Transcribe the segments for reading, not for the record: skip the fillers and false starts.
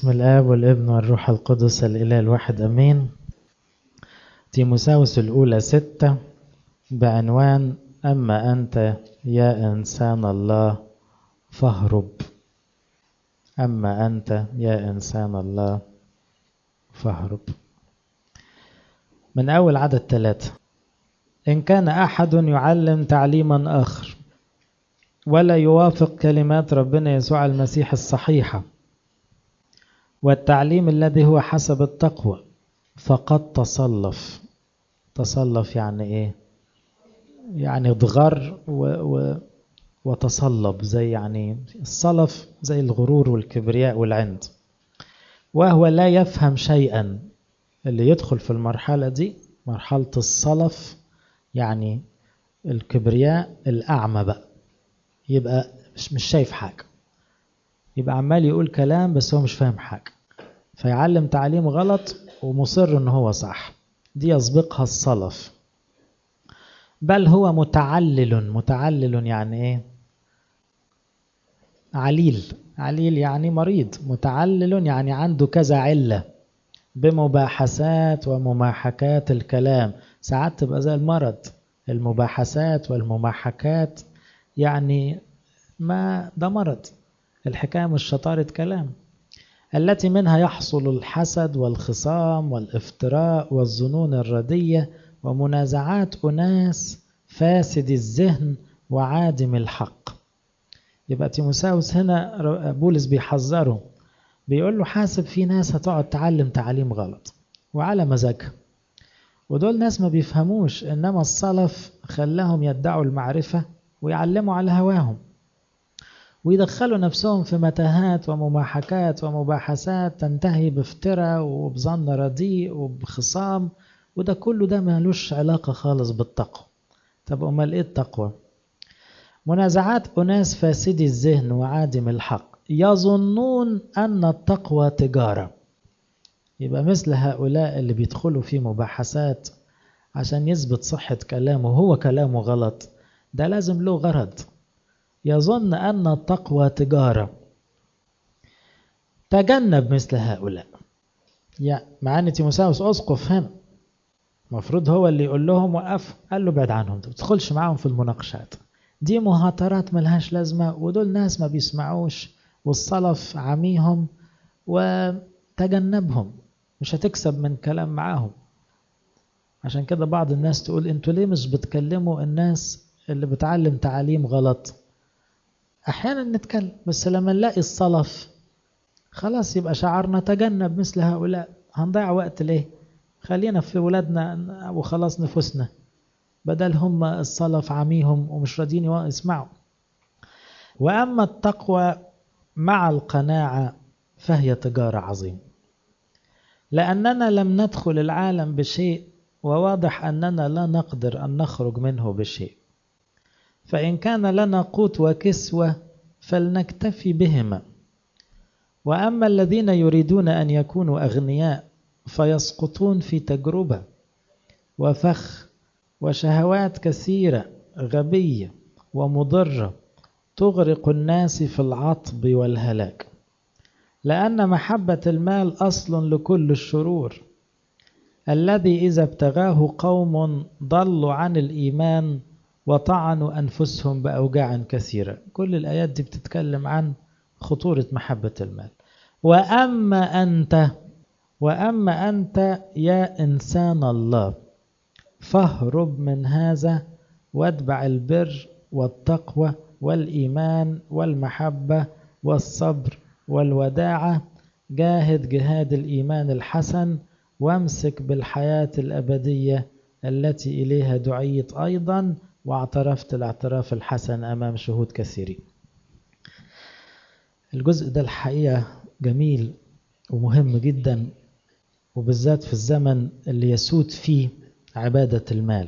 بسم الآب والابن والروح القدس الإله الواحد أمين. تيموثاوس الأولى 6 بعنوان أما أنت يا إنسان الله فاهرب. أما أنت يا إنسان الله فاهرب. من أول عدد 3: إن كان أحد يعلم تعليما آخر ولا يوافق كلمات ربنا يسوع المسيح الصحيحة والتعليم الذي هو حسب التقوى فقد تصلف يعني ايه؟ يعني ضغر وتصلب، زي يعني الصلف زي الغرور والكبرياء والعند، وهو لا يفهم شيئا. اللي يدخل في المرحلة دي مرحلة الصلف، يعني الكبرياء الأعمى بقى، يبقى مش شايف حاجة، يبقى عمال يقول كلام بس هو مش فاهم حاجة، فيعلم تعليم غلط ومصر ان هو صح. دي يسبقها الصلف. بل هو متعلل يعني ايه؟ عليل يعني مريض. متعلل يعني عنده كذا علة، بمباحثات ومماحكات الكلام. ساعات تبقى زي المرض، المباحثات والمماحكات، يعني ما ده مرض. الحكاية مش شطارة كلام، التي منها يحصل الحسد والخصام والافتراء والظنون الردية ومنازعات أناس فاسد الذهن وعادم الحق. يبقى تيموثاوس هنا بولس بيحذره، بيقول له حاسب في ناس هتقعد تعلم تعليم غلط وعلى مزاجها، ودول ناس ما بيفهموش، إنما الصلف خلاهم يدعوا المعرفة ويعلموا على هواهم ويدخلوا نفسهم في متاهات ومماحكات ومباحثات تنتهي بافتراء وبظن رديء وبخصام، وده كله ده مالوش علاقة خالص بالتقوى. طب أمال إيه التقوى؟ منازعات أناس فاسدي الذهن وعادم الحق يظنون أن التقوى تجارة. يبقى مثل هؤلاء اللي بيدخلوا في مباحثات عشان يثبت صحة كلامه وهو كلامه غلط، ده لازم له غرض. يظن أن التقوى تجارة. تجنب مثل هؤلاء. يعني مع أن تيموثاوس أسقف هنا، مفروض هو اللي يقول لهم وقف، قال له بعد عنهم، ما تدخلش معاهم في المناقشات دي، مهاترات ملهاش لازمة، ودول ناس ما بيسمعوش والصلف عميهم، وتجنبهم، مش هتكسب من كلام معاهم. عشان كده بعض الناس تقول انتوا ليه مش بتكلموا الناس اللي بتعلم تعاليم غلط؟ احيانا نتكلم، بس لما نلاقي الصلف خلاص يبقى شعرنا تجنب مثل هؤلاء. هنضيع وقت ليه؟ خلينا في ولادنا وخلاص نفسنا، بدل هم الصلف عميهم ومش راضيين يسمعوا. وأما التقوى مع القناعة فهي تجارة عظيمة، لأننا لم ندخل العالم بشيء، وواضح أننا لا نقدر أن نخرج منه بشيء. فإن كان لنا قوت وكسوة فلنكتفي بهما. وأما الذين يريدون أن يكونوا أغنياء فيسقطون في تجربة وفخ وشهوات كثيرة غبية ومضرة تغرق الناس في العطب والهلاك. لأن محبة المال أصل لكل الشرور، الذي إذا ابتغاه قوم ضلوا عن الإيمان وطعنوا أنفسهم بأوجاع كثيرة. كل الآيات دي بتتكلم عن خطورة محبة المال. وأما أنت يا إنسان الله فاهرب من هذا واتبع البر والتقوى والإيمان والمحبة والصبر والوداعة. جاهد جهاد الإيمان الحسن، وامسك بالحياة الأبدية التي إليها دعيت أيضا، واعترفت الاعتراف الحسن أمام شهود كثيرين. الجزء ده الحقيقة جميل ومهم جدا، وبالذات في الزمن اللي يسود فيه عبادة المال.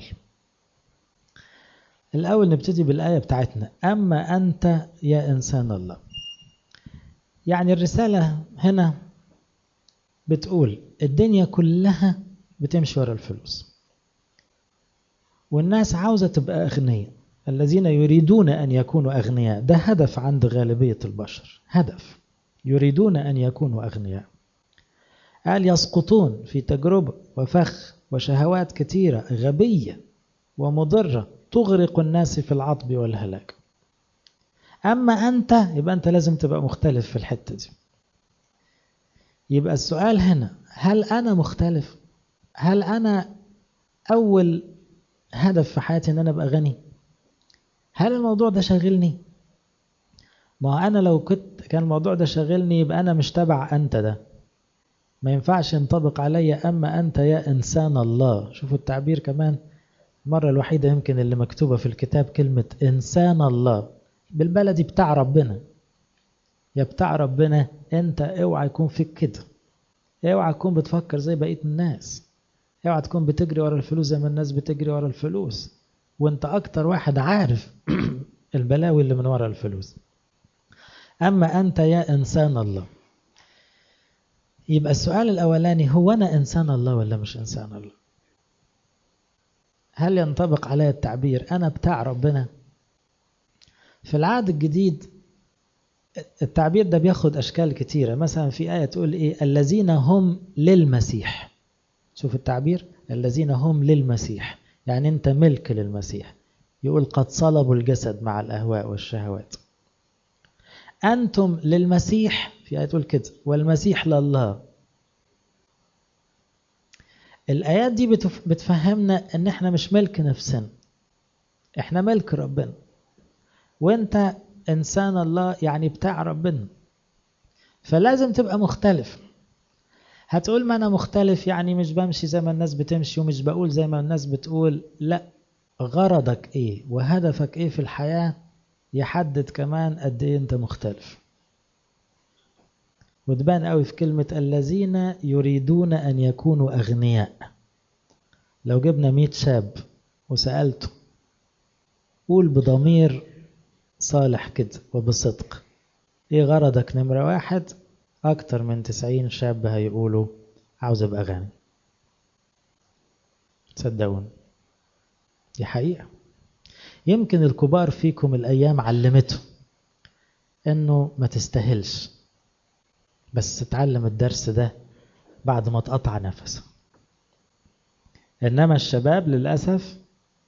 الأول نبتدي بالآية بتاعتنا، أما أنت يا إنسان الله. يعني الرسالة هنا بتقول الدنيا كلها بتمشي ورا الفلوس، والناس عاوزة تبقى أغنياء، الذين يريدون أن يكونوا أغنياء، ده هدف عند غالبية البشر، هدف يريدون أن يكونوا أغنياء. قال يسقطون في تجربة وفخ وشهوات كتيرة غبية ومضرة تغرق الناس في العطب والهلاك. أما أنت يبقى أنت لازم تبقى مختلف في الحتة دي. يبقى السؤال هنا، هل أنا مختلف؟ هل أنا أول هدف في حياتي أن أنا أبقى غني؟ هل الموضوع ده شاغلني؟ ما أنا لو كان الموضوع ده شاغلني يبقى أنا مش تبع أنت ده، ما ينفعش ينطبق علي أما أنت يا إنسان الله. شوفوا التعبير كمان، المرة الوحيدة يمكن اللي مكتوبة في الكتاب كلمة إنسان الله، بالبلدي بتاع ربنا. يا بتاع ربنا أنت اوعى يكون فيك كده، اوعى تكون بتفكر زي بقية الناس، اوعى تكون بتجري ورا الفلوس زي ما الناس بتجري ورا الفلوس، وانت أكتر واحد عارف البلاوي اللي من ورا الفلوس. أما أنت يا إنسان الله. يبقى السؤال الأولاني، هو أنا إنسان الله ولا مش إنسان الله؟ هل ينطبق علي التعبير أنا بتاع ربنا؟ في العهد الجديد التعبير ده بياخد أشكال كتيرة. مثلا في آية تقول إيه؟ الذين هم للمسيح. شوف التعبير، الذين هم للمسيح، يعني أنت ملك للمسيح. يقول قد صلبوا الجسد مع الأهواء والشهوات. أنتم للمسيح، في آية تقول كده، والمسيح لله. الآيات دي بتفهمنا أن احنا مش ملك نفسنا، احنا ملك ربنا، وانت إنسان الله يعني بتاع ربنا، فلازم تبقى مختلف. هتقول ما أنا مختلف يعني مش بمشي زي ما الناس بتمشي ومش بقول زي ما الناس بتقول. لا، غرضك إيه وهدفك إيه في الحياة يحدد كمان قد إيه أنت مختلف. وتبان قوي في كلمة الذين يريدون أن يكونوا أغنياء. لو جبنا 100 شاب وسألته قول بضمير صالح كده وبصدق إيه غرضك نمرة 1، أكتر من 90 شاب هيقولوا عاوز أبقى غني. تصدقون دي حقيقة. يمكن الكبار فيكم الأيام علمته إنه ما تستاهلش، بس تتعلم الدرس ده بعد ما تقطع نفسه. إنما الشباب للأسف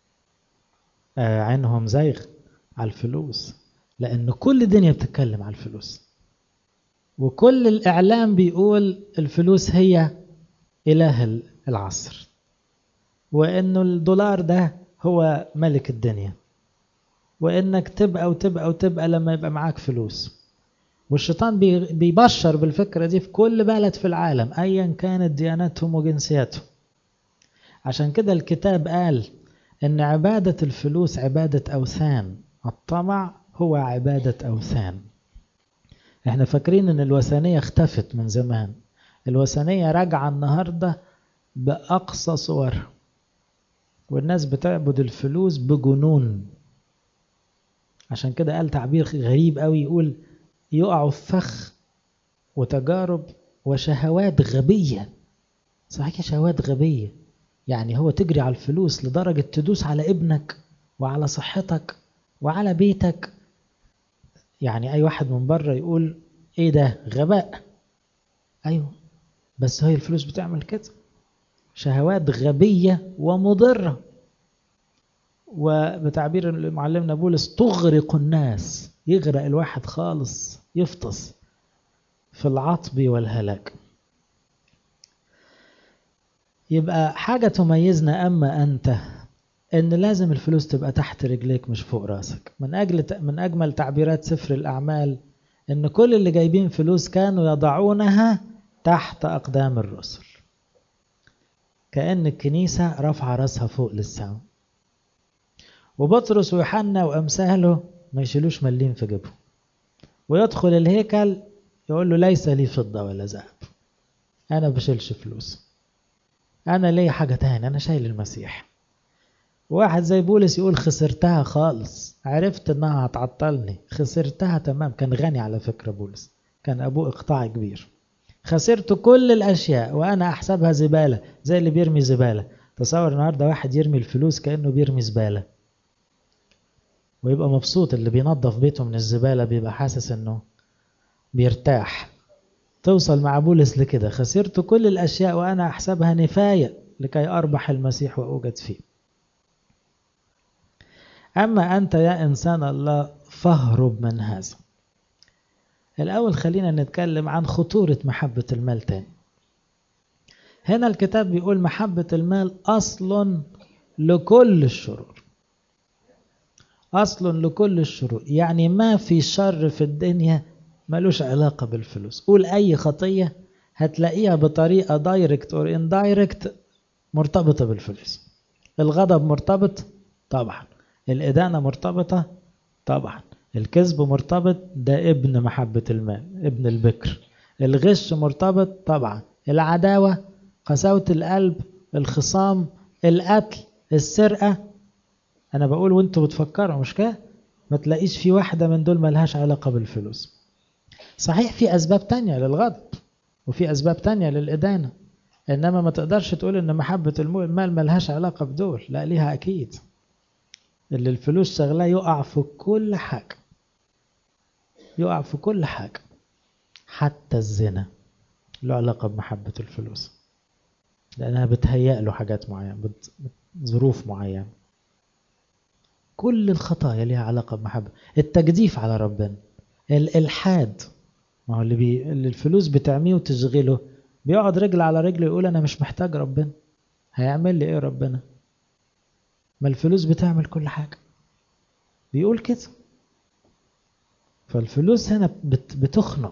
عينهم زيغ على الفلوس، لأن كل الدنيا بتتكلم على الفلوس، وكل الإعلام بيقول الفلوس هي إله العصر، وإنه الدولار ده هو ملك الدنيا، وإنك تبقى وتبقى وتبقى لما يبقى معاك فلوس. والشيطان بيبشر بالفكرة دي في كل بلد في العالم أيا كانت دياناتهم وجنسياتهم. عشان كده الكتاب قال إن عبادة الفلوس عبادة أوثان، الطمع هو عبادة أوثان. احنا فاكرين ان الوثنية اختفت من زمان، الوثنية راجعة النهاردة بأقصى صورها، والناس بتعبد الفلوس بجنون. عشان كده قال تعبير غريب قوي، يقول يقعوا في فخ وتجارب وشهوات غبية. صحيح شهوات غبية، يعني هو تجري على الفلوس لدرجة تدوس على ابنك وعلى صحتك وعلى بيتك. يعني أي واحد من بره يقول إيه ده غباء، أيوه بس هي الفلوس بتعمل كده، شهوات غبية ومضرة. وبتعبير معلمنا بولس تغرق الناس، يغرق الواحد خالص، يفطس في العطب والهلاك. يبقى حاجة تميزنا أما أنت إن لازم الفلوس تبقى تحت رجليك مش فوق راسك. من أجمل تعبيرات سفر الأعمال إن كل اللي جايبين فلوس كانوا يضعونها تحت أقدام الرسل، كأن الكنيسة رفع راسها فوق للسماء. وبطرس ويوحنا وأمثاله ما يشيلوش مليم في جيبهم، ويدخل الهيكل يقول له ليس لي فضة ولا ذهب، أنا بشيلش فلوس، أنا لي حاجة تاني، أنا شايل المسيح. واحد زي بولس يقول خسرتها خالص، عرفت انها هتعطلني، خسرتها تمام. كان غني على فكرة بولس، كان أبوه إقطاع كبير. خسرت كل الأشياء وأنا أحسبها زبالة، زي اللي بيرمي زبالة. تصور النهاردة واحد يرمي الفلوس كأنه بيرمي زبالة ويبقى مبسوط. اللي بينظف بيته من الزبالة بيبقى حاسس انه بيرتاح. توصل مع بولس لكده: خسرت كل الأشياء وأنا أحسبها نفاية لكي أربح المسيح وأوجد فيه. أما أنت يا إنسان الله فاهرب من هذا. الأول خلينا نتكلم عن خطورة محبة المال تاني. هنا الكتاب بيقول محبة المال أصل لكل الشرور. أصل لكل الشرور، يعني ما في شر في الدنيا ملوش علاقة بالفلوس. قول أي خطية هتلاقيها بطريقة دايركت أو اندايركت مرتبطة بالفلوس. الغضب مرتبط طبعا، الإدانة مرتبطة طبعا، الكذب مرتبط، ده ابن محبة المال، ابن البكر. الغش مرتبط طبعا، العداوة، قساوة القلب، الخصام، القتل، السرقة. أنا بقول وانتوا بتفكروا، مش كده؟ ما تلاقيش في واحدة من دول ملهاش علاقة بالفلوس. صحيح في أسباب تانية للغضب وفي أسباب تانية للإدانة، إنما ما تقدرش تقول إن محبة المال ملهاش علاقة بدول، لا ليها أكيد. اللي الفلوس شغلاه يقع في كل حاجة، يقع في كل حاجة، حتى الزنا له علاقة بمحبة الفلوس، لأنها بتهيأ له حاجات معينة، ظروف معينة. كل الخطايا لها علاقة بمحبة. التجديف على ربنا، الإلحاد، ما هو اللي الفلوس بتعميه وتشغله بيقعد رجل على رجل يقول أنا مش محتاج ربنا، هيعمل لي إيه ربنا؟ ما الفلوس بتعمل كل حاجة، بيقول كده. فالفلوس هنا بتخنق.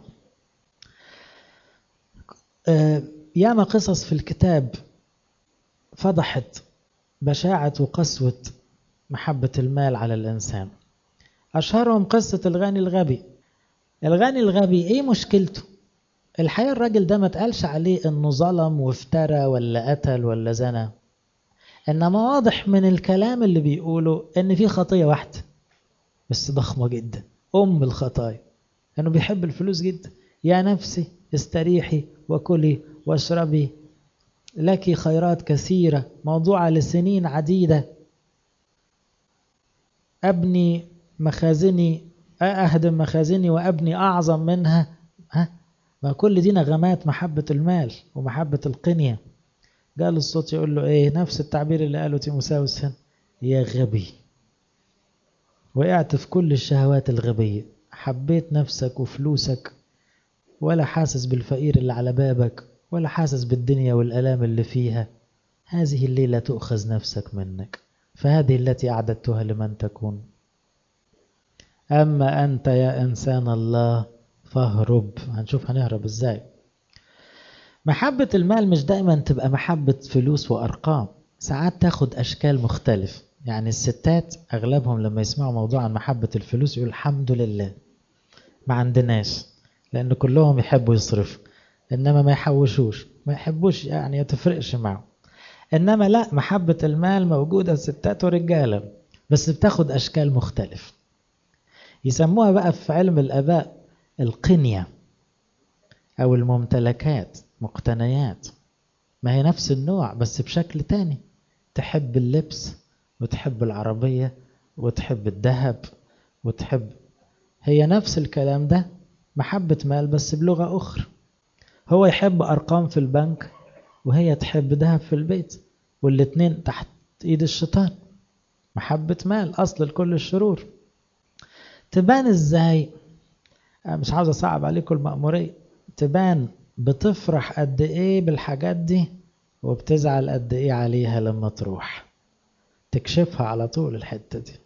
ياما قصص في الكتاب فضحت بشاعة وقسوة محبة المال على الإنسان. أشهرهم قصة الغني الغبي. الغني الغبي إيه مشكلته؟ الحقيقة الراجل ده ما تقالش عليه إنه ظلم وافترى ولا قتل ولا زنا، إنما واضح من الكلام اللي بيقوله إن في خطية واحدة بس ضخمة جدا، أم الخطايا، إنه بيحب الفلوس جدا. يا نفسي استريحي وكلي واشربي، لك خيرات كثيرة موضوعة لسنين عديدة، أبني مخازني، أهدم مخازني وأبني أعظم منها. ما كل دي نغمات محبة المال ومحبة القنية. قال الصوت يقول له إيه؟ نفس التعبير اللي قاله تيموساوس هنا: يا غبي، وقعت في كل الشهوات الغبية، حبيت نفسك وفلوسك ولا حاسس بالفقير اللي على بابك ولا حاسس بالدنيا والألام اللي فيها. هذه الليلة تؤخذ نفسك منك، فهذه التي أعددتها لمن تكون. أما أنت يا إنسان الله فاهرب. هنشوف هنهرب إزاي. محبة المال مش دائما تبقى محبة فلوس وأرقام، ساعات تاخد أشكال مختلف. يعني الستات أغلبهم لما يسمعوا موضوع عن محبة الفلوس يقول الحمد لله ما عندناش، لأن كلهم يحبوا يصرفوا، إنما ما يحوشوش، ما يحبوش، يعني يتفرقش معه. إنما لا، محبة المال موجودة ستات ورجالة، بس بتاخد أشكال مختلف. يسموها بقى في علم الآباء القنية أو الممتلكات، مقتنيات. ما هي نفس النوع بس بشكل تاني. تحب اللبس وتحب العربية وتحب الذهب وتحب، هي نفس الكلام ده، محبة مال بس بلغة أخرى. هو يحب أرقام في البنك وهي تحب ذهب في البيت، والاتنين تحت إيد الشيطان. محبة مال أصل لكل الشرور. تبان إزاي؟ مش عاوز أصعب عليكم المأمورية. تبان بتفرح قد إيه بالحاجات دي وبتزعل قد إيه عليها لما تروح. تكشفها على طول الحتة دي.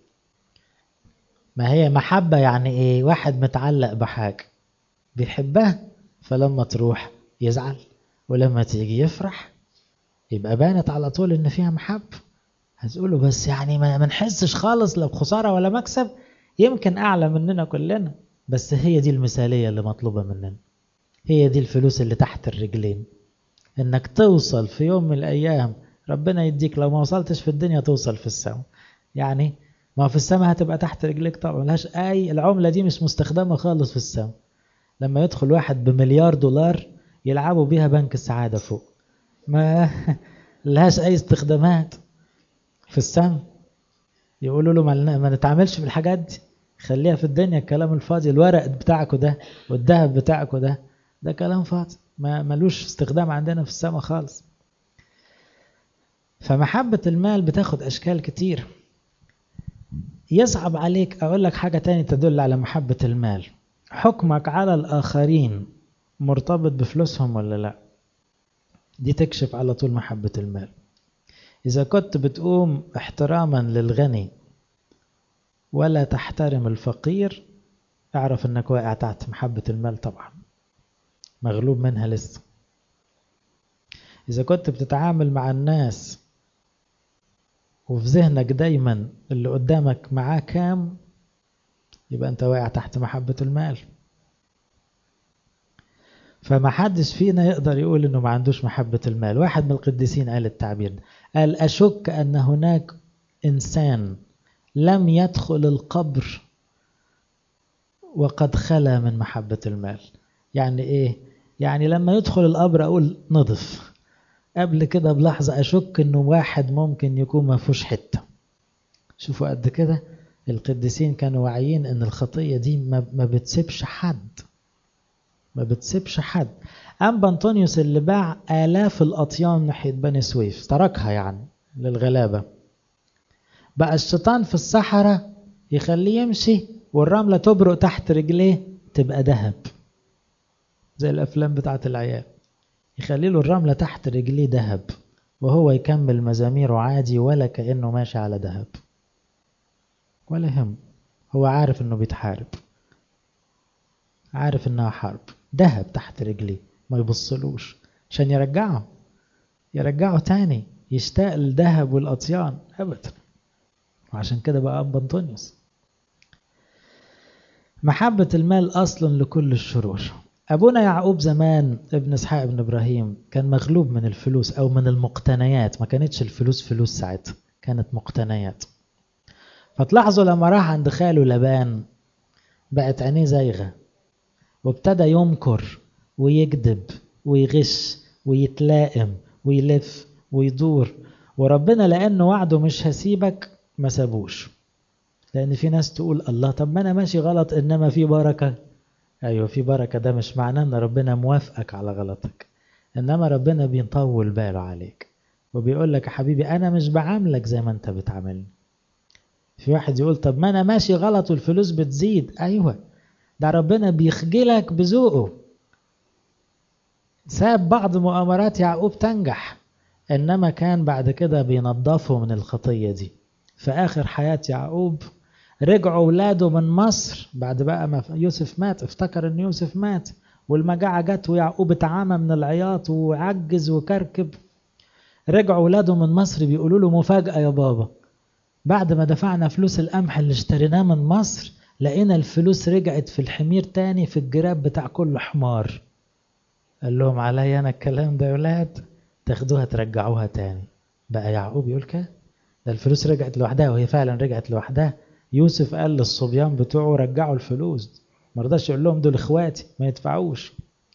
ما هي محبة يعني إيه؟ واحد متعلق بحاجة بيحبها، فلما تروح يزعل ولما تيجي يفرح، يبقى بانت على طول إن فيها محبة. هتقولوا بس يعني ما نحسش خالص لو خسارة ولا مكسب، يمكن أعلى مننا كلنا، بس هي دي المثالية اللي مطلوبة مننا. هي دي الفلوس اللي تحت الرجلين، انك توصل في يوم من الايام، ربنا يديك لو ما وصلتش في الدنيا توصل في السماء. يعني ما في السماء هتبقى تحت رجليك طبعا، ملهاش اي، العملة دي مش مستخدمة خالص في السماء. لما يدخل واحد بمليار دولار يلعبوا بيها بنك السعادة فوق، ما لهاش اي استخدامات في السماء. يقولوا له ما نتعاملش بالحاجات دي، خليها في الدنيا الكلام الفاضي، الورق بتاعكوا ده والذهب بتاعكوا ده كلام فاضي ملوش استخدام عندنا في السماء خالص. فمحبة المال بتاخد أشكال كتير. يصعب عليك أقول لك حاجة تاني تدل على محبة المال. حكمك على الآخرين مرتبط بفلوسهم ولا لا؟ دي تكشف على طول محبة المال. إذا كنت بتقوم احتراما للغني ولا تحترم الفقير، اعرف انك واقع تحت محبة المال طبعا، مغلوب منها لسه. إذا كنت بتتعامل مع الناس وفي ذهنك دايما اللي قدامك معاه كام، يبقى انت واقع تحت محبة المال. فما حدش فينا يقدر يقول انه ما عندوش محبة المال. واحد من القديسين قال التعبير ده، قال أشك أن هناك إنسان لم يدخل القبر وقد خلا من محبة المال. يعني ايه؟ يعني لما يدخل القبر اقول نضف، قبل كده بلحظة أشك إنه واحد ممكن يكون ما فيهوش حتة. شوفوا قد كده القديسين كانوا واعيين إن الخطية دي ما بتسيبش حد، ما بتسيبش حد. أنبا أنطونيوس اللي باع آلاف الأطيان ناحية بني سويف، تركها يعني للغلابة، بقى الشيطان في الصحراء يخليه يمشي والرملة تبرق تحت رجليه تبقى ذهب، زي الأفلام بتاعت العيال، يخلي له الرملة تحت رجليه ذهب وهو يكمل مزاميره عادي ولا كأنه ماشي على ذهب، ولا هم. هو عارف انه بيتحارب، عارف انها حرب، ذهب تحت رجليه، ما يبصلوش عشان يرجعه تاني يشتاق للذهب والأطيان أبدا. وعشان كده بقى أنبا أنطونيوس. محبة المال أصل لكل الشرور. أبونا يعقوب زمان ابن إسحاق ابن إبراهيم كان مغلوب من الفلوس أو من المقتنيات، ما كانتش الفلوس فلوس ساعتها، كانت مقتنيات. فتلاحظوا لما راح عند خاله لبان بقت عينيه زايغة وابتدى يمكر ويكذب ويغش ويتلائم ويلف ويدور، وربنا لأنه وعده مش هسيبك ما سابوش. لأن في ناس تقول الله طب ما أنا ماشي غلط إنما في بركة. أيوة في بركة، ده مش معناه أن ربنا موافقك على غلطك، إنما ربنا بيطول باله عليك وبيقول لك يا حبيبي أنا مش بعاملك زي ما أنت بتعاملني. في واحد يقول طب ما أنا ماشي غلط والفلوس بتزيد. أيوة ده ربنا بيخجلك بذوقه. ساب بعض مؤامرات يعقوب تنجح، إنما كان بعد كده بينظفه من الخطية دي. في آخر حياة يعقوب رجعوا ولاده من مصر بعد بقى ما يوسف مات، افتكر ان يوسف مات والمجاعة جت ويعقوب اتعامى من العياط وعجز وكركب. رجعوا ولاده من مصر بيقولوا له مفاجأة يا بابا، بعد ما دفعنا فلوس القمح اللي اشتريناه من مصر لقينا الفلوس رجعت في الحمير تاني في الجراب بتاع كل حمار. قال لهم عليا انا الكلام ده يا ولاد، تاخدوها ترجعوها تاني. بقى يعقوب يقول كده، ده الفلوس رجعت لوحدها، وهي فعلا رجعت لوحدها. يوسف قال للصبيان بتوعه رجعوا الفلوس، ما رضاش يقول لهم دول اخواتي ما يدفعوش.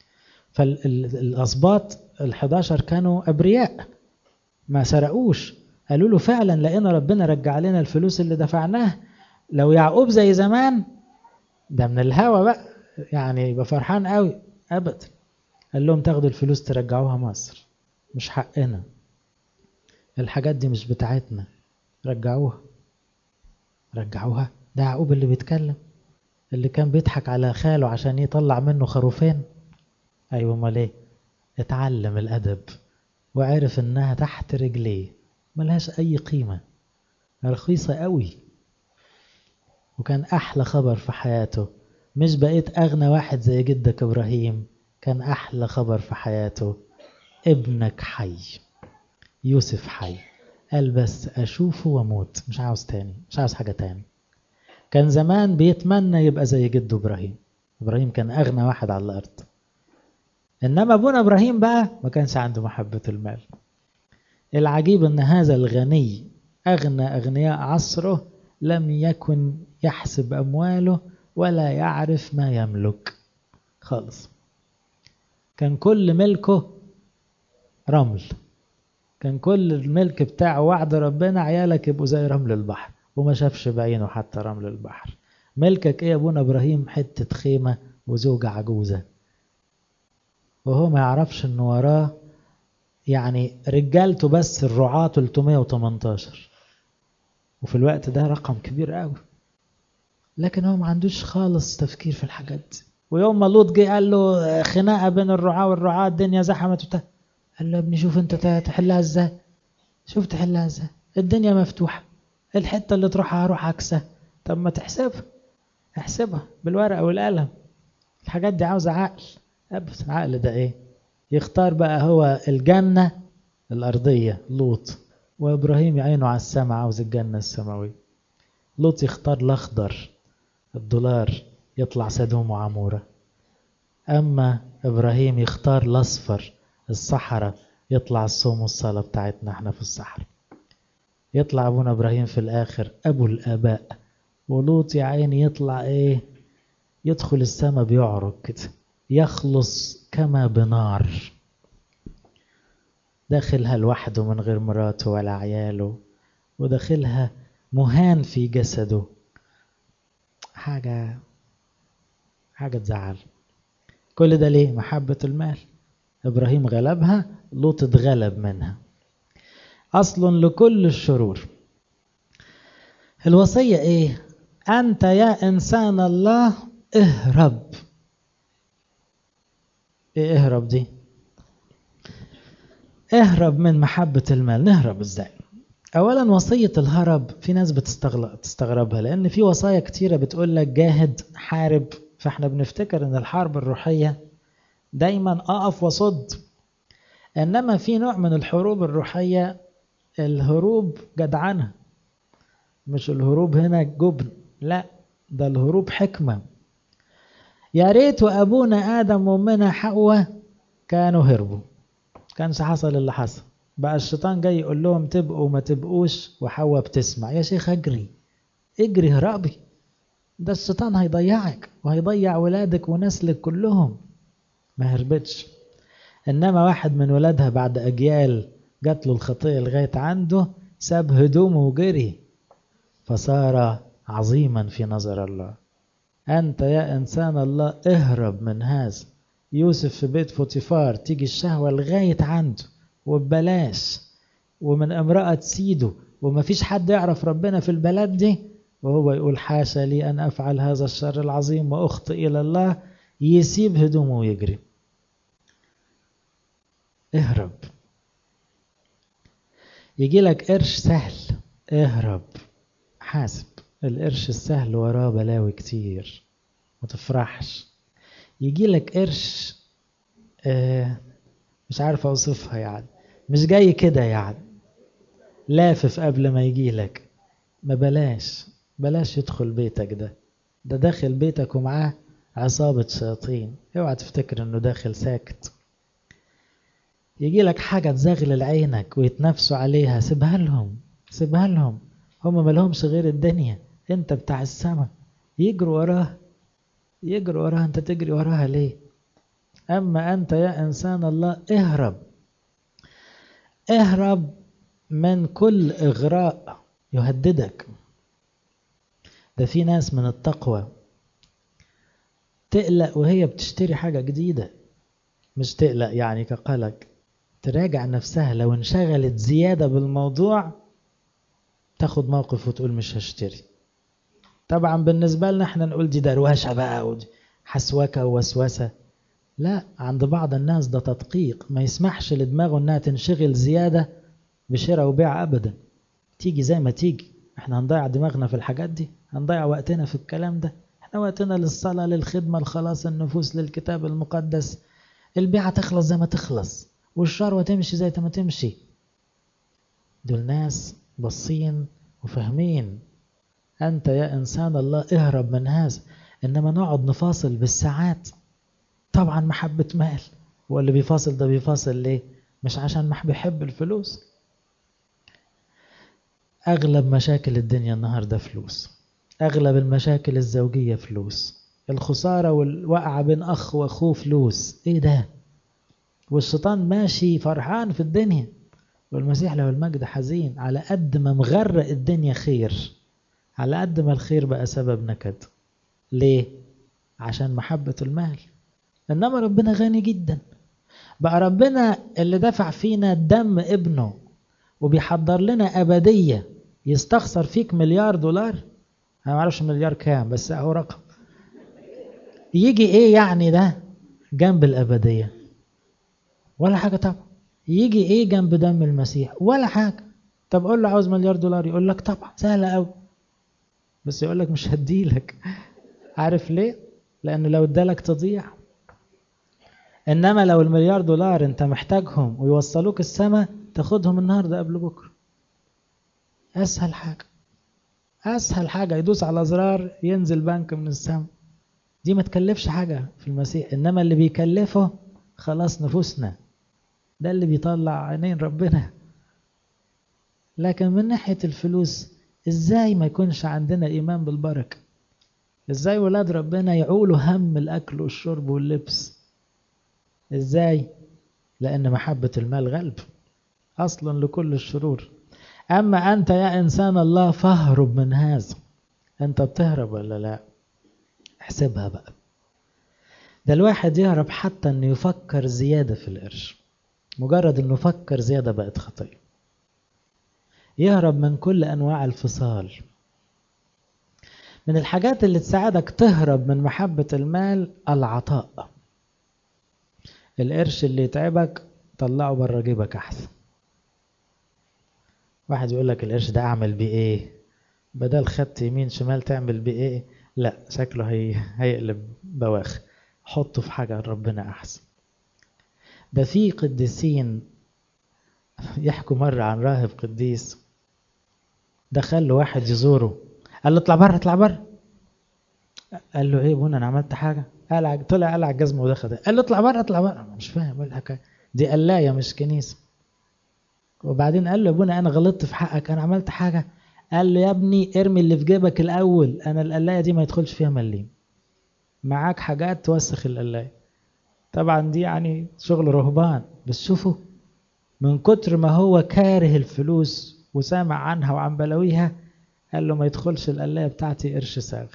فالأسباط ال11 كانوا أبرياء ما سرقوش، قالوا له فعلا لقينا ربنا رجع لنا الفلوس اللي دفعناها. لو يعقوب زي زمان ده من الهوى بقى يعني يبقى فرحان قوي، أبدا. قال لهم تاخدوا الفلوس ترجعوها مصر، مش حقنا، الحاجات دي مش بتاعتنا، رجعوها. رجعوها. ده يعقوب اللي بيتكلم، اللي كان بيضحك على خاله عشان يطلع منه خروفين. ايوه امال ايه؟ اتعلم الادب وعرف انها تحت رجليه ملهاش اي قيمة، رخيصة قوي. وكان احلى خبر في حياته، مش بقيت اغنى واحد زي جدك ابراهيم، كان احلى خبر في حياته ابنك حي، يوسف حي. قال بس اشوفه واموت، مش عاوز تاني، مش عاوز حاجة تاني. كان زمان بيتمنى يبقى زي جده إبراهيم. إبراهيم كان أغنى واحد على الأرض، إنما أبونا إبراهيم بقى ما كانش عنده محبة المال. العجيب أن هذا الغني أغنى أغنياء عصره لم يكن يحسب أمواله ولا يعرف ما يملك خالص. كان كل ملكه رمل، كان كل الملك بتاعه وعد ربنا عيالك يبقوا زي رمل البحر، وما شافش بعينه حتى رمل البحر. ملكك ايه يا ابونا ابراهيم؟ حتة خيمة وزوجة عجوزة. وهو ما يعرفش ان وراه يعني رجالته بس الرعاة 318، وفي الوقت ده رقم كبير قوي. لكن هو ما عندوش خالص تفكير في الحاجات دي. ويوم ما لوط جه قال له خناقة بين الرعاة والرعاة، الدنيا زحمت وبتاع، قال له يا ابني شوف انت تحلها ازاي، شوف تحلها ازاي، الدنيا مفتوحة، الحتة اللي تروحها هروح عكسها. طب ما تحسبها، احسبها بالورقة والقلم. الحاجات دي عاوزة عقل. أبس العقل ده ايه؟ يختار بقى هو الجنة الأرضية لوط، وإبراهيم يعينه على السماء عاوز الجنة السماوية. لوط يختار الأخضر الدولار يطلع سدوم وعمورة، أما إبراهيم يختار الأصفر الصحراء يطلع الصوم والصلاة بتاعتنا احنا في الصحراء. يطلع أبونا إبراهيم في الآخر أبو الآباء، ولوط يا عيني يطلع إيه؟ يدخل السماء بيعرج كده، يخلص كما بنار، داخلها لوحده من غير مراته ولا عياله، وداخلها مهان في جسده. حاجة تزعل. كل ده ليه؟ محبة المال. إبراهيم غلبها، لوط اتغلب منها. أصل لكل الشرور. الوصية إيه؟ أنت يا إنسان الله اهرب. إيه اهرب دي؟ اهرب من محبة المال. نهرب إزاي؟ أولا وصية الهرب في ناس تستغربها، لأن في وصايا كتيرة بتقول لك جاهد حارب، فإحنا بنفتكر أن الحرب الروحية دايما أقف وصد. إنما في نوع من الحروب الروحية الهروب جدعنة، مش الهروب هنا جبن، لا، ده الهروب حكمة. يا ريت وأبونا آدم وأمنا حواء كانوا هربوا، كانش حصل اللي حصل. بقى الشيطان جاي يقول لهم تبقوا ما تبقوش، وحواء بتسمع. يا شيخ اجري اجري هربي، ده الشيطان هيضيعك وهيضيع ولادك ونسلك كلهم. ما هربتش. إنما واحد من ولادها بعد أجيال جات له الخطية لغاية عنده، ساب هدومه وجري، فصار عظيما في نظر الله. أنت يا إنسان الله اهرب من هذا. يوسف في بيت فوتيفار تيجي الشهوة لغاية عنده وببلاش، ومن امرأة سيده، وما فيش حد يعرف ربنا في البلد دي، وهو يقول حاشا لي أن أفعل هذا الشر العظيم وأخطئ إلى الله. يسيب هدومه ويجري. اهرب. يجي لك قرش سهل، اهرب. حاسب، القرش السهل وراه بلاوي كتير، ما تفرحش. يجي لك قرش مش عارف اوصفها يعني، مش جاي كده يعني، لافف قبل ما يجي لك. ما بلاش يدخل بيتك ده داخل بيتك ومعاه عصابة شياطين. اوعى تفتكر انه داخل ساكت. يجي لك حاجة تزغلل عينك ويتنافسوا عليها، سيبها لهم، سيبها لهم. هم ملهمش غير الدنيا، انت بتاع السما. يجروا وراها، يجروا وراها، انت تجري وراها ليه؟ اما انت يا انسان الله اهرب. اهرب من كل اغراء يهددك. ده في ناس من التقوى تقلق وهي بتشتري حاجة جديدة، مش تقلق يعني كقلق، تراجع نفسها لو انشغلت زيادة بالموضوع تاخد موقف وتقول مش هشتري. طبعا بالنسبة لنا احنا نقول دي دروشة بقى ودي حسوكة ووسوسة. لا، عند بعض الناس ده تدقيق، ما يسمحش لدماغه انها تنشغل زيادة بشراء وبيع ابدا. تيجي زي ما تيجي، احنا هنضيع دماغنا في الحاجات دي؟ هنضيع وقتنا في الكلام ده؟ احنا وقتنا للصلاة للخدمة لخلاص النفوس للكتاب المقدس. البيعة تخلص زي ما تخلص والشروة تمشي زي ما تمشي. دول ناس بصين وفاهمين. أنت يا إنسان الله اهرب من هذا. إنما نقعد نفاصل بالساعات، طبعا محبة مال. واللي بيفاصل ده بيفاصل ليه؟ مش عشان بيحب الفلوس. أغلب مشاكل الدنيا النهاردة فلوس. أغلب المشاكل الزوجية فلوس. الخسارة والوقعة بين أخ وأخوه فلوس. إيه ده؟ والشيطان ماشي فرحان في الدنيا، والمسيح له المجد حزين. على قد ما مغرق الدنيا خير، على قد ما الخير بقى سبب نكد. ليه؟ عشان محبة المال. إنما ربنا غني جدا. بقى ربنا اللي دفع فينا دم ابنه وبيحضر لنا أبدية، يستخسر فيك $1,000,000. أنا معرفش مليار كام، بس هو رقم. يجي إيه يعني ده جنب الأبدية؟ ولا حاجة طبعا. يجي إيه جنب دم المسيح؟ ولا حاجة. طب قول له عاوز $1,000,000، يقول لك طبعا سهلة أوي، بس يقول لك مش هديلك. عارف ليه؟ لأنه لو ادالك تضيع. إنما لو $1,000,000 أنت محتاجهم ويوصلوك السماء، تاخدهم النهاردة قبل بكرة. أسهل حاجة. أسهل حاجة يدوس على زرار ينزل بنك من السماء. دي ما تكلفش حاجة في المسيح. إنما اللي بيكلفه خلاص نفوسنا، ده اللي بيطلع عينين ربنا. لكن من ناحية الفلوس، إزاي ما يكونش عندنا إيمان بالبركة؟ إزاي ولاد ربنا يعولوا هم الأكل والشرب واللبس؟ إزاي؟ لأن محبة المال غلب أصلا لكل الشرور. أما أنت يا إنسان الله فاهرب من هذا. أنت بتهرب ولا لا؟ احسبها بقى. ده الواحد يهرب حتى أنه يفكر زيادة في القرش. مجرد أنه يفكر زيادة بقت خطية. يهرب من كل أنواع الفصال. من الحاجات اللي تساعدك تهرب من محبة المال العطاء. القرش اللي يتعبك طلعه بره جيبك أحسن. واحد يقول لك القرش ده أعمل بيه إيه؟ بدل خدت يمين شمال تعمل بيه إيه؟ لا، شكله هيقلب بواخ. حطه في حاجة ربنا أحسن. ده في قديسين يحكوا مرة عن راهب قديس دخل له واحد يزوره، قال له اطلع بره اطلع بره. قال له ايه بونا انا عملت حاجة؟ طلع قلع الجزمة ودخل. قال له اطلع بره اطلع بره. مش فاهم ايه الحكاية دي، قلاية مش كنيسة. وبعدين قال له يا بونا انا غلطت في حقك، انا عملت حاجة؟ قال له يا ابني ارمي اللي في جيبك الاول، انا القلاية دي ما يدخلش فيها مليم. معاك حاجات توسخ القلاية. طبعا دي يعني شغل رهبان. بس شوفوا، من كتر ما هو كاره الفلوس وسامع عنها وعن بلاويها، قال له ما يدخلش القلاية بتاعتي قرش ساغ،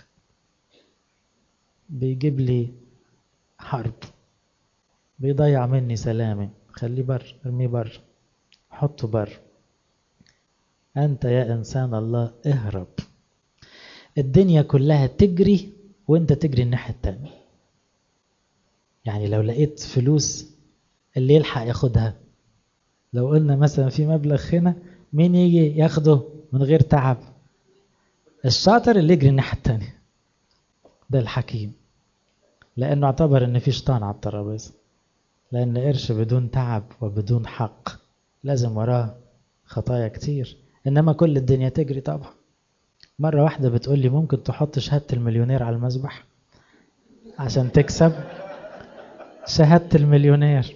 بيجيب لي حرب، بيضيع مني سلامي. خليه بر، ارميه بر، حطه بر. أنت يا إنسان الله اهرب. الدنيا كلها تجري وانت تجري الناحية التانية. يعني لو لقيت فلوس اللي يلحق ياخدها. لو قلنا مثلا في مبلغ هنا، مين يجي ياخده من غير تعب؟ الشاطر اللي يجري الناحية التانية، ده الحكيم. لأنه اعتبر ان في شيطان على الترابيزة. لأن قرش بدون تعب وبدون حق لازم وراه خطايا كتير. إنما كل الدنيا تجري طبعا. مرة واحدة بتقول لي ممكن تحط شهادة المليونير على المذبح عشان تكسب شهادة المليونير،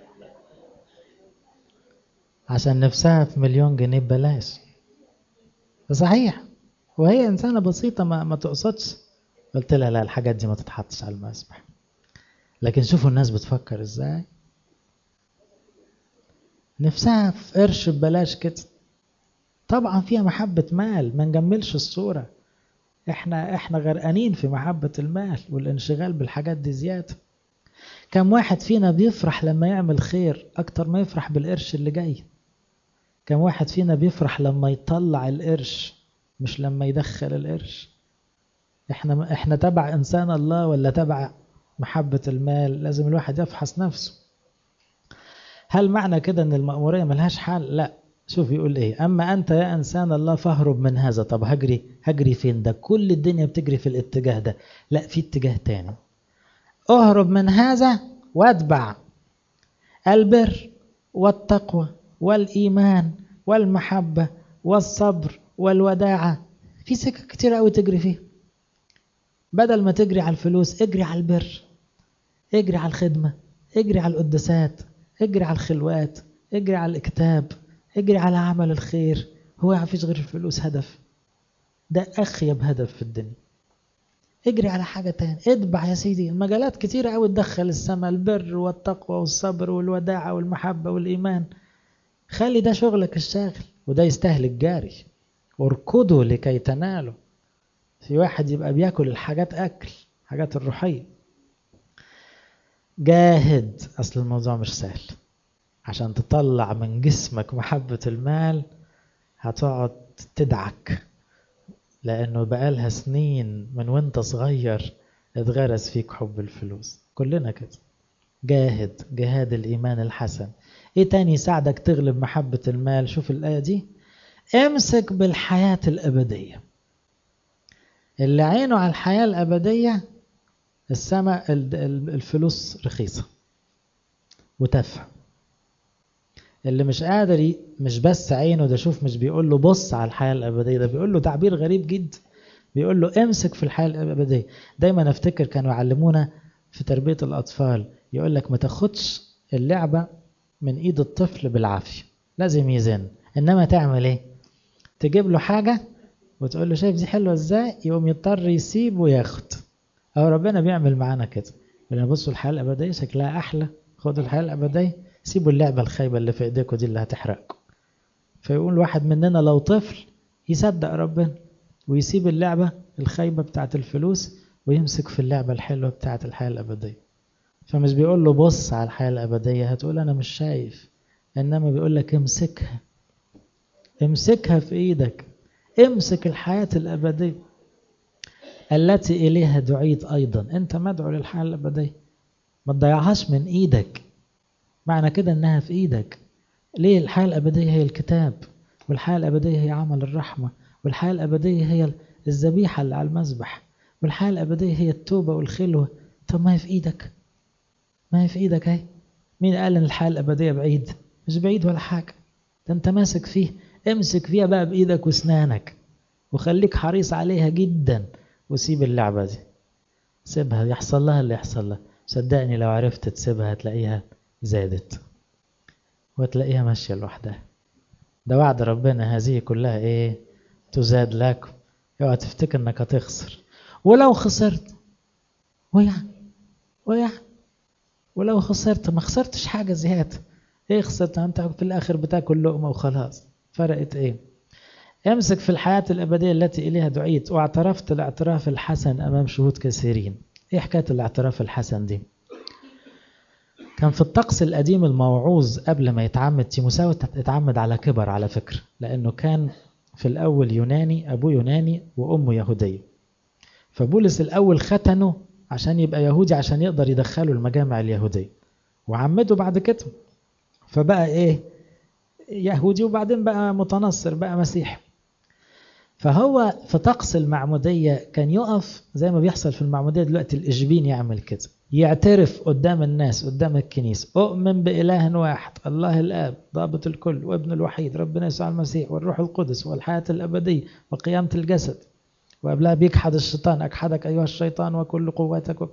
عشان نفسها في $1,000,000 ببلاش. صحيح. وهي إنسانة بسيطة ما تقصدش. قلت لها لا، الحاجات دي ما تتحطش على المذبح. لكن شوفوا الناس بتفكر ازاي. نفسها في قرش ببلاش كده. طبعا فيها محبة مال، ما نجملش الصورة. احنا غرقانين في محبة المال والانشغال بالحاجات دي زيادة. كم واحد فينا بيفرح لما يعمل خير اكتر ما يفرح بالقرش اللي جاي؟ كم واحد فينا بيفرح لما يطلع القرش مش لما يدخل القرش؟ احنا تبع انسان الله ولا تبع محبة المال؟ لازم الواحد يفحص نفسه. هل معنى كده ان المأمورية ملهاش حل؟ لا. شوف يقول ايه، اما انت يا انسان الله فاهرب من هذا. طب هجري فين؟ ده كل الدنيا بتجري في الاتجاه ده. لا، في اتجاه تاني. اهرب من هذا واتبع البر والتقوى والإيمان والمحبة والصبر والوداعة. في سكة كتير قوي تجري فيه. بدل ما تجري على الفلوس اجري على البر، اجري على الخدمة، اجري على القداسات، اجري على الخلوات، اجري على الكتاب، اجري على عمل الخير. هو ما فيش غير الفلوس هدف؟ ده أخيب هدف في الدنيا. اجري على حاجة تاني. اتبع يا سيدي المجالات كتيرة قوي تدخل السماء، البر والتقوى والصبر والوداعة والمحبة والإيمان. خلي ده شغلك الشاغل، وده يستهلك جاري. اركضوا لكي تنالوا. في واحد يبقى بياكل الحاجات أكل، حاجات الروحية. جاهد، أصل الموضوع مش سهل. عشان تطلع من جسمك محبة المال هتقعد تدعك، لأنه بقالها سنين من وانت صغير اتغرس فيك حب الفلوس. كلنا كده. جاهد جهاد الإيمان الحسن. ايه تاني يساعدك تغلب محبة المال؟ شوف الآية دي، امسك بالحياة الأبدية. اللي عينه على الحياة الأبدية، السماء الفلوس رخيصة وتافهة. اللي مش قادر مش بس عينه ده، شوف مش بيقول له بص على الحياة الأبدية، ده بيقول له تعبير غريب جدا، بيقول له امسك في الحياة الأبدية. دايما افتكر كانوا يعلمونا في تربية الأطفال، يقول لك ما تاخدش اللعبة من ايد الطفل بالعافية، لازم يزن. انما تعمل ايه؟ تجيب له حاجة وتقول له شايف دي حلوة ازاي، يقوم يضطر يسيب وياخد. او ربنا بيعمل معانا كده، لان بصوا الحياة الأبدية شكلها احلى، خدوا الحياة الأبدية، سيبوا اللعبة الخايبة اللي في ايديكم دي اللي هتحرقكم. فيقول واحد مننا لو طفل يصدق ربنا ويسيب اللعبة الخايبة بتاعت الفلوس ويمسك في اللعبة الحلوة بتاعت الحياة الأبدية. فمش بيقول له بص على الحياة الأبدية، هتقول أنا مش شايف، إنما بيقول لك امسكها، امسكها في إيدك، امسك الحياة الأبدية التي إليها دعيت أيضا. أنت مدعو للحياة الأبدية، ما تضيعهاش من إيدك. معنى كده إنها في إيدك. ليه؟ الحياة الأبدية هي الكتاب، والحياة الأبدية هي عمل الرحمة، والحياة الأبدية هي الذبيحة اللي على المذبح، والحياة الأبدية هي التوبة والخلوة. طب ما هي في إيدك، ما هي في إيدك اهي. مين قال إن الحياة الأبدية بعيد؟ مش بعيد ولا حاجة، ده أنت ماسك فيه. امسك فيها بقى بإيدك واسنانك، وخليك حريص عليها جدا، وسيب اللعبة دي، سيبها يحصل لها اللي يحصل لها. صدقني لو عرفت تسيبها هتلاقيها زادت، وتلاقيها ماشية لوحدها. ده وعد ربنا، هذه كلها ايه؟ تزاد لك. اوعى تفتكر انك هتخسر. ولو خسرت ويعني ويعني ولو خسرت ما خسرتش حاجة زيادة. ايه خسرت؟ انت في الاخر بتاكل لقمة وخلاص، فرقت ايه؟ امسك في الحياة الأبدية التي إليها دعيت، واعترفت الاعتراف الحسن أمام شهود كثيرين. ايه حكاية الاعتراف الحسن دي؟ كان في الطقس القديم الموعوظ قبل ما يتعمد تيموساوس اتعمد على كبر على فكرة، لأنه كان في الأول يوناني، أبوه يوناني وأمه يهودية. فبولس الأول ختنه عشان يبقى يهودي، عشان يقدر يدخله المجامع اليهودية، وعمده بعد كده. فبقى إيه؟ يهودي، وبعدين بقى متنصر، بقى مسيحي. فهو في طقس المعمودية كان يقف زي ما بيحصل في المعمودية دلوقتي، الإشبين يعمل كده، يعترف قدام الناس قدام الكنيسة: أؤمن بإله واحد الله الآب ضابط الكل وابن الوحيد ربنا يسوع المسيح والروح القدس والحياة الأبدية وقيامة الجسد. وقبلها بيجحد الشيطان: أجحدك أيها الشيطان وكل قوتك.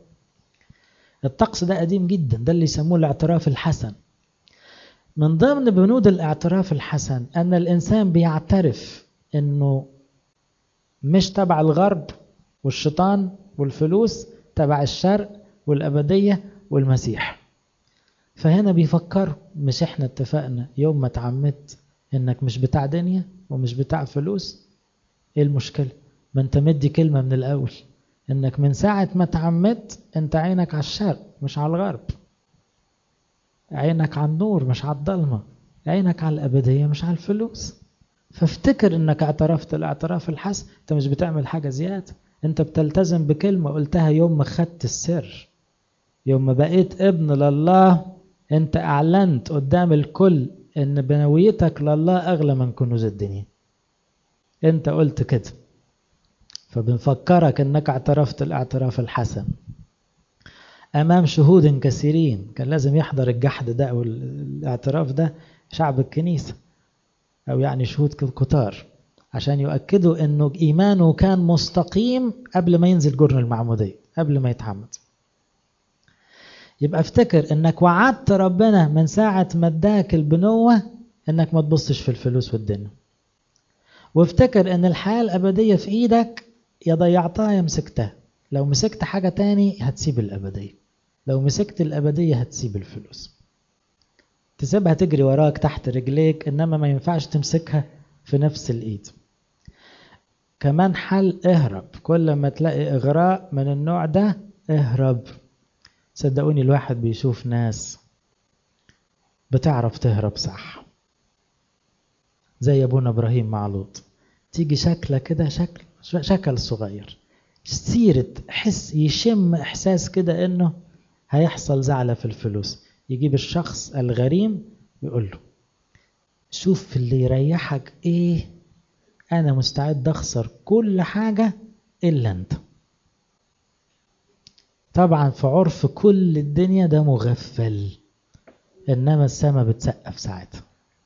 الطقس ده قديم جدا، ده اللي يسموه الاعتراف الحسن. من ضمن بنود الاعتراف الحسن أن الإنسان بيعترف أنه مش تبع الغرب والشيطان والفلوس، تبع الشرق والأبدية والمسيح. فهنا بيفكروا: مش احنا اتفقنا يوم ما اتعمدت انك مش بتاع دنيا ومش بتاع فلوس؟ ايه المشكلة؟ ما انت مدي كلمة من الأول انك من ساعة ما اتعمدت انت عينك على الشرق مش على الغرب، عينك على النور مش على الضلمة، عينك على الأبدية مش على الفلوس. فافتكر انك اعترفت الاعتراف الحسن، انت مش بتعمل حاجة زيادة، انت بتلتزم بكلمة قلتها يوم ما خدت السر، يوم ما بقيت ابن لله. انت اعلنت قدام الكل ان بنويتك لله اغلى من كنوز الدنيا، انت قلت كده. فبنفكرك انك اعترفت الاعتراف الحسن امام شهود كثيرين. كان لازم يحضر الجحد ده او الاعتراف ده شعب الكنيسة، او يعني شهود كتار، عشان يؤكدوا انه ايمانه كان مستقيم قبل ما ينزل جرن المعمودية، قبل ما يتعمد. يبقى افتكر انك وعدت ربنا من ساعة ما اداك البنوة انك ما تبصش في الفلوس والدنيا. وافتكر ان الحياة الابدية في ايدك، يا ضيعتها يا مسكتها. لو مسكت حاجة تاني هتسيب الابدية، لو مسكت الابدية هتسيب الفلوس. تسيبها تجري وراك تحت رجليك، انما ما ينفعش تمسكها في نفس الايد. كمان حل اهرب، كل ما تلاقي اغراء من النوع ده اهرب. صدقوني الواحد بيشوف ناس بتعرف تهرب صح، زي ابونا ابراهيم مع لوط. تيجي شكله كده، شكل صغير، سيرة حس، يشم احساس كده انه هيحصل زعلة في الفلوس، يجيب الشخص الغريم ويقول له شوف اللي يريحك ايه، انا مستعد اخسر كل حاجة الا انت. طبعا في عرف كل الدنيا ده مغفل، انما السما بتسقف ساعتها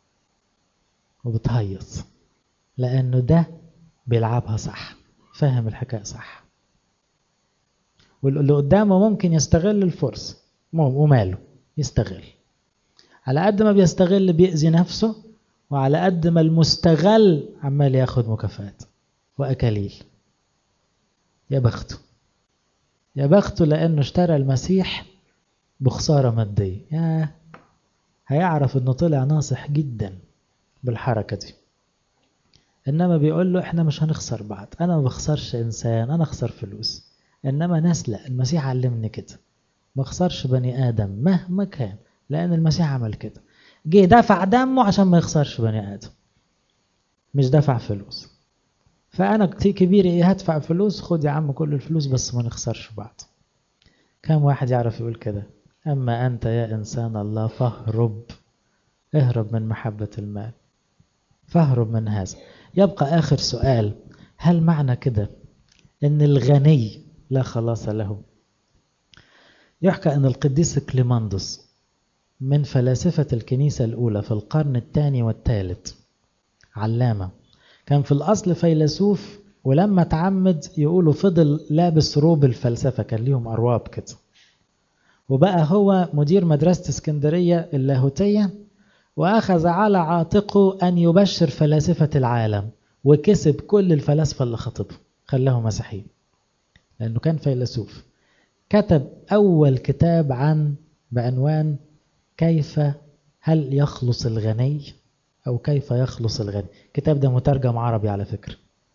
وبتهيص، لانه ده بيلعبها صح، فاهم الحكاية صح. واللي قدامه ممكن يستغل الفرصة، وماله يستغل. على قد ما بيستغل بيأذي نفسه، وعلى قد ما المستغل عمال ياخد مكافآت وأكاليل. يا بخته، يا بخته، لأنه اشترى المسيح بخسارة مادية. هيعرف انه طلع ناصح جدا بالحركة دي. انما بيقول له احنا مش هنخسر بعض، انا ما بخسرش انسان، انا اخسر فلوس. انما ناس لا، المسيح علمني كده، ما اخسرش بني ادم مهما كان، لان المسيح عمل كده، جه دفع دمه عشان ما يخسرش بني ادم، مش دفع فلوس. فانا كبير ايه هدفع فلوس، خد يا عم كل الفلوس بس ما نخسرش بعض. كم واحد يعرف يقول كده؟ اما انت يا انسان الله فاهرب، اهرب من محبة المال، فاهرب من هذا. يبقى آخر سؤال، هل معنى كده ان الغني لا خلاص له؟ يحكى ان القديس كليماندوس من فلاسفة الكنيسة الأولى في القرن الثاني والثالث، علامة، كان في الأصل فيلسوف، ولما تعمد يقولوا فضل لابس روب الفلسفة، كان ليهم أرواب كده، وبقى هو مدير مدرسة اسكندرية اللاهوتية، وأخذ على عاتقه أن يبشر فلاسفة العالم، وكسب كل الفلاسفة اللي خطبهم خلاهم مسيحيين، لأنه كان فيلسوف. كتب أول كتاب بعنوان كيف هل يخلص الغني، أو كيف يخلص الغني. الكتاب ده مترجم عربي على فكرة.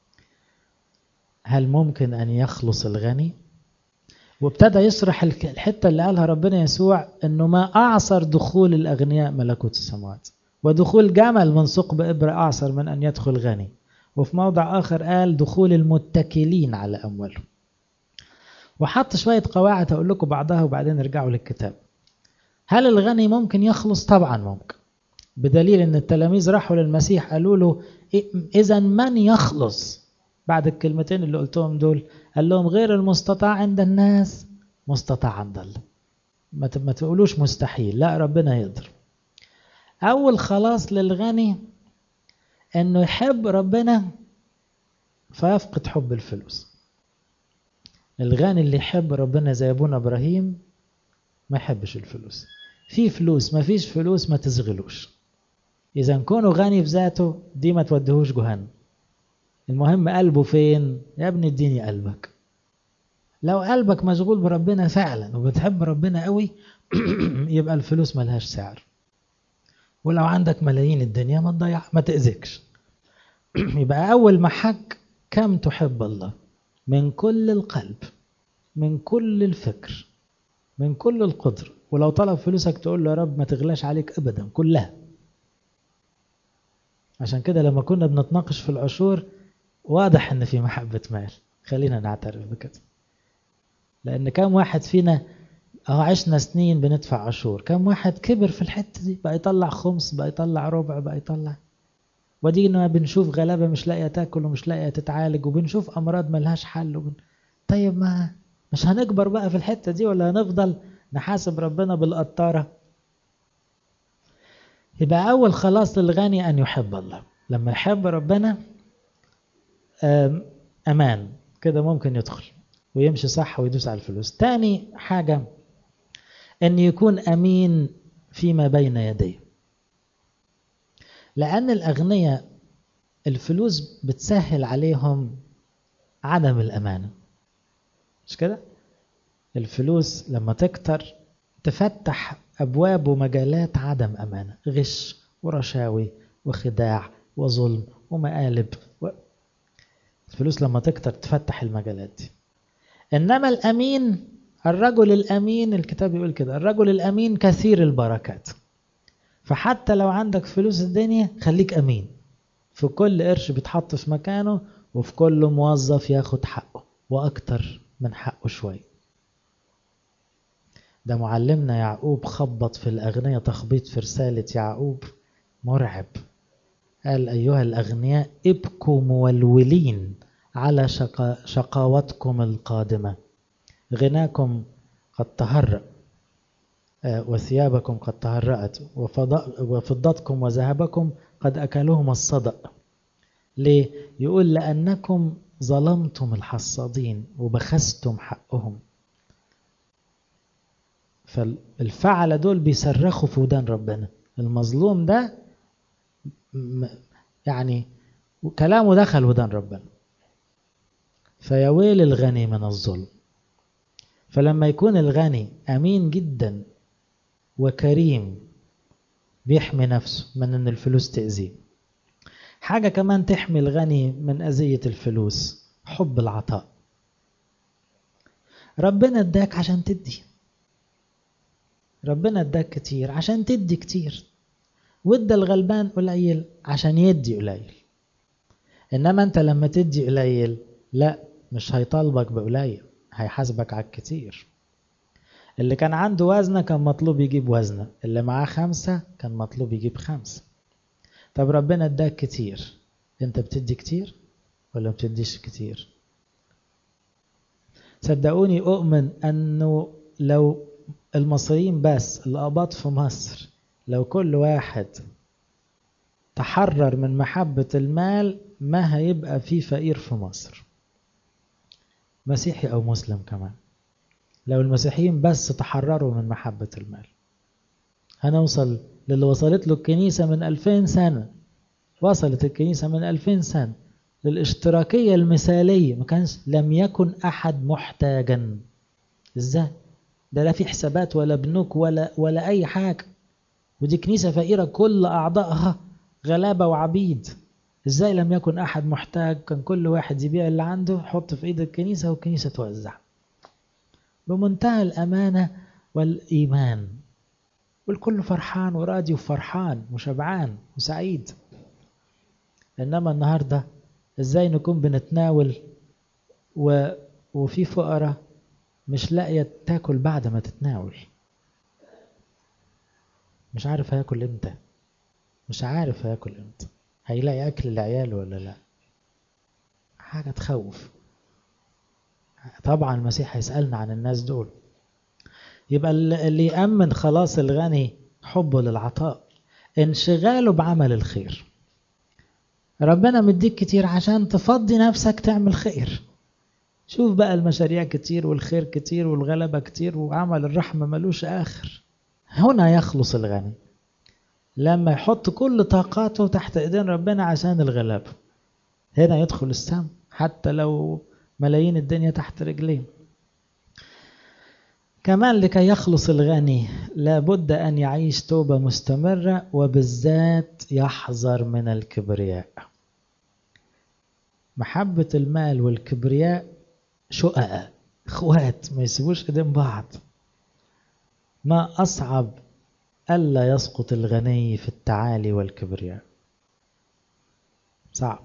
هل ممكن أن يخلص الغني؟ وابتدى يشرح الحتة اللي قالها ربنا يسوع، أنه ما أعصر دخول الأغنياء ملكوت السماوات، ودخول جمل من ثقب إبرة أعصر من أن يدخل غني. وفي موضع آخر قال دخول المتكلين على أموالهم. وحط شوية قواعد هقول لكم بعضها وبعدين نرجعوا للكتاب. هل الغني ممكن يخلص؟ طبعا ممكن، بدليل أن التلاميذ راحوا للمسيح قالوا له إذا من يخلص؟ بعد الكلمتين اللي قلتهم دول قال لهم غير المستطاع عند الناس مستطاع عند الله. ما تقولوش مستحيل، لا، ربنا يقدر. أول خلاص للغني أنه يحب ربنا فيفقد حب الفلوس. الغني اللي يحب ربنا زي أبونا إبراهيم ما يحبش الفلوس. في فلوس ما فيش فلوس ما تشغلوش. إذا كونه غني في ذاته دي ما تودهوش جهنم. المهم قلبه فين؟ يا ابني اديني قلبك. لو قلبك مشغول بربنا فعلا وبتحب ربنا قوي يبقى الفلوس ملهاش سعر. ولو عندك ملايين الدنيا ما تضيع، ما تأذيكش. يبقى أول محك كم تحب الله من كل القلب، من كل الفكر، من كل القدر. ولو طلب فلوسك تقول له يا رب ما تغلاش عليك أبدا كلها. عشان كده لما كنا بنتناقش في العشور واضح ان في محبة مال، خلينا نعترف بكده. لأن كم واحد فينا عشنا سنين بندفع عشور، كم واحد كبر في الحتة دي بقى يطلع خمس، بقى يطلع ربع، بقى يطلع. ودينا بنشوف غلابة مش لاقية تاكل ومش لاقية تتعالج، وبنشوف أمراض ملهاش حل طيب ما مش هنكبر بقى في الحتة دي، ولا هنفضل نحاسب ربنا بالقطارة؟ يبقى أول خلاص للغني أن يحب الله. لما يحب ربنا أمان كده ممكن يدخل ويمشي صح ويدوس على الفلوس. تاني حاجة أن يكون أمين فيما بين يديه. لأن الأغنياء الفلوس بتسهل عليهم عدم الأمانة، مش كده؟ الفلوس لما تكتر تفتح أبواب ومجالات عدم أمانة، غش ورشاوي وخداع وظلم ومقالب الفلوس لما تكتر تفتح المجالات دي. إنما الأمين، الرجل الأمين، الكتاب يقول كده، الرجل الأمين كثير البركات. فحتى لو عندك فلوس الدنيا خليك أمين في كل قرش بيتحط في مكانه، وفي كل موظف ياخد حقه وأكتر من حقه شوي. ده معلمنا يعقوب خبط في الأغنياء تخبيط في رسالة يعقوب مرعب. قال أيها الأغنياء ابكوا مولولين على شقاوتكم القادمة، غناكم قد تهرأ وثيابكم قد تهرأت وفضتكم وذهبكم قد أكلهم الصدأ. ليه؟ يقول لأنكم ظلمتم الحصادين وبخستم حقهم. فالفعل دول بيصرخوا في ودان ربنا. المظلوم ده يعني كلامه دخل ودان ربنا. فيا ويل الغني من الظلم. فلما يكون الغني أمين جدا وكريم بيحمي نفسه من ان الفلوس تأذيه. حاجة كمان تحمي الغني من أذية الفلوس، حب العطاء. ربنا اداك عشان تدي، ربنا اداك كتير عشان تدي كتير، وادى الغلبان قليل عشان يدي قليل. انما انت لما تدي قليل لا، مش هيطالبك بقليل، هيحاسبك على الكتير. اللي كان عنده وزنة كان مطلوب يجيب وزنة، اللي معاه 5 كان مطلوب يجيب 5. طب ربنا اداك كتير، انت بتدي كتير ولا بتديش كتير؟ صدقوني أؤمن أنه لو المصريين بس، الآباط في مصر، لو كل واحد تحرر من محبة المال ما هيبقى فيه فقير في مصر، مسيحي أو مسلم كمان. لو المسيحيين بس تحرروا من محبة المال هنوصل للي وصلت له الكنيسة من 2000 سنة. وصلت الكنيسة من 2000 سنة للاشتراكية المثالية، ما كانش لم يكن أحد محتاجا. إزاي؟ ده لا في حسابات ولا بنوك ولا أي حاجة، ودي كنيسة فقيرة كل أعضائها غلابة وعبيد. إزاي لم يكن أحد محتاج؟ كان كل واحد يبيع اللي عنده يحط في إيد الكنيسة والكنيسة توزع بمنتهى الأمانة والإيمان، والكل فرحان وراضي وفرحان وشبعان وسعيد. إنما النهاردة إزاي نكون بنتناول وفي فقراء مش لاقية تاكل بعد ما تتناول، مش عارف هياكل امتى، مش عارف هياكل امتى، هيلاقي أكل لعياله ولا لا. حاجة تخوف. طبعا المسيح هيسألنا عن الناس دول. يبقى اللي يأمن خلاص الغني حبه للعطاء، انشغاله بعمل الخير. ربنا مديك كتير عشان تفضي نفسك تعمل خير. شوف بقى المشاريع كتير والخير كتير والغلبة كتير وعمل الرحمة ملوش آخر. هنا يخلص الغني لما يحط كل طاقاته تحت ايدين ربنا عشان الغلبة. هنا يدخل السم حتى لو ملايين الدنيا تحت رجلين. كمان لكي يخلص الغني لابد أن يعيش توبة مستمرة، وبالذات يحذر من الكبرياء. محبة المال والكبرياء شققة اخوات ما يسيبوش ايدين بعض. ما أصعب ألا يسقط الغني في التعالي والكبرياء، صعب.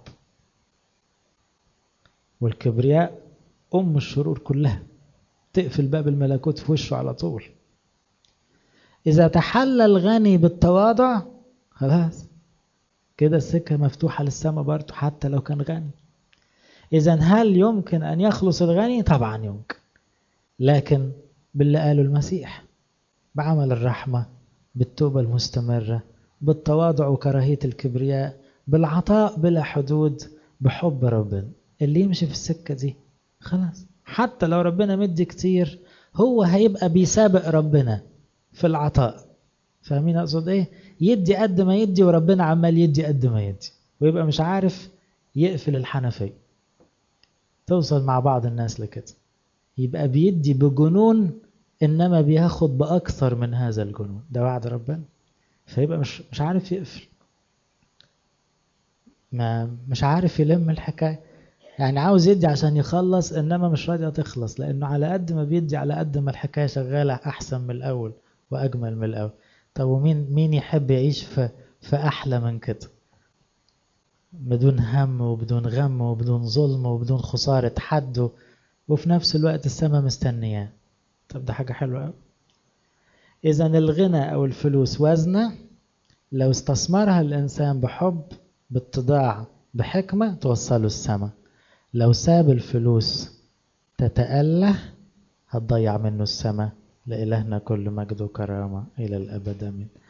والكبرياء أم الشرور كلها، تقفل باب الملكوت في وشه على طول. إذا تحلى الغني بالتواضع خلاص كده السكة مفتوحة للسماء برضه حتى لو كان غني. إذا هل يمكن أن يخلص الغني؟ طبعا يمكن، لكن باللي قاله المسيح، بعمل الرحمة، بالتوبة المستمرة، بالتواضع وكراهية الكبرياء، بالعطاء بلا حدود، بحب ربنا. اللي يمشي في السكة دي خلاص حتى لو ربنا مدي كتير هو هيبقى بيسابق ربنا في العطاء. فاهمين أقصد إيه؟ يدي قد ما يدي وربنا عمال يدي قد ما يدي، ويبقى مش عارف يقفل الحنفية. توصل مع بعض الناس لكده، يبقى بيدي بجنون إنما بياخد بأكثر من هذا الجنون. ده وعد ربنا. فيبقى مش عارف يقفل، مش عارف يلم الحكاية. يعني عاوز يدي عشان يخلص، إنما مش راضية تخلص، لأنه على قد ما بيدي على قد ما الحكاية شغالة أحسن من الأول وأجمل من الأول. طب ومين يحب يعيش في أحلى من كده، بدون هم وبدون غم وبدون ظلم وبدون خسارة حد، وفي نفس الوقت السماء مستنياه؟ طب ده حاجة حلوة أوي. إذا الغنى أو الفلوس وزنة، لو استثمرها الإنسان بحب باتضاع بحكمة توصله السماء. لو ساب الفلوس تتأله هتضيع منه السماء. لإلهنا كل مجد وكرامة إلى الأبد آمين.